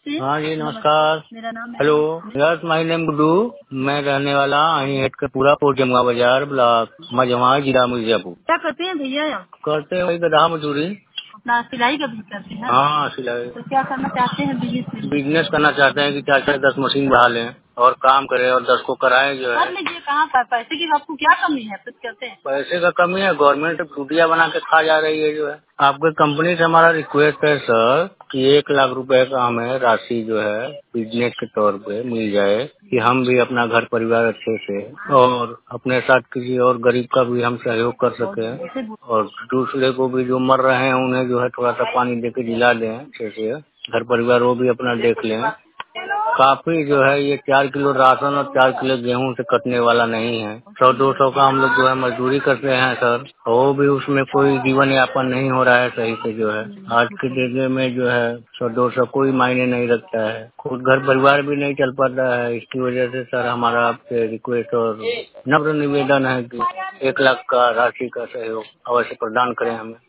हाँ जी नमस्कार। Hello, yes my name Guddu. मैं रहने वाला અહીં हेड के पूरा जमुआ बाजार ब्लॉक मझवा जिला मिर्जापुर। क्या करते हैं भैया आप? करते हैं वही गधा मजदूरी। अपना सिलाई का भी करते हैं? हाँ सिलाई। तो क्या करना चाहते हैं बिजनेस करना चाहते हैं कि 4-4 10 मशीन बढ़ा लें और काम करें और 10 को कराएं जो है। कर लीजिए। कहाँ पर पैसे की आपको क्या कमी है? कुछ करते हैं? पैसे का कमी है, गवर्नमेंट टूटिया बना के खा जा रही है जो है। आपके कंपनी से हमारा रिक्वेस्ट है सर कि 1 लाख रुपए का हमें राशि जो है बिजनेस के तौर पे मिल जाए कि हम भी अपना घर परिवार अच्छे से और अपने साथ किसी और गरीब का भी हम सहयोग कर सके और दूसरे को भी जो मर रहे हैं उन्हें जो है थोड़ा सा पानी दे के जिला दें अच्छे से, घर परिवार वो भी अपना देख लें। काफी जो है ये 4 किलो राशन और 4 किलो गेहूं से कटने वाला नहीं है। 100-200 का हम लोग जो है मजदूरी करते हैं सर, वो भी उसमें कोई जीवन यापन नहीं हो रहा है सही से जो है। आज के डेट में जो है 100-200 कोई मायने नहीं रखता है, खुद घर परिवार भी नहीं चल पाता है। इसकी वजह से सर हमारा आपसे रिक्वेस्ट और नम्र निवेदन है कि 1 लाख का राशि का सहयोग अवश्य प्रदान करें हमें।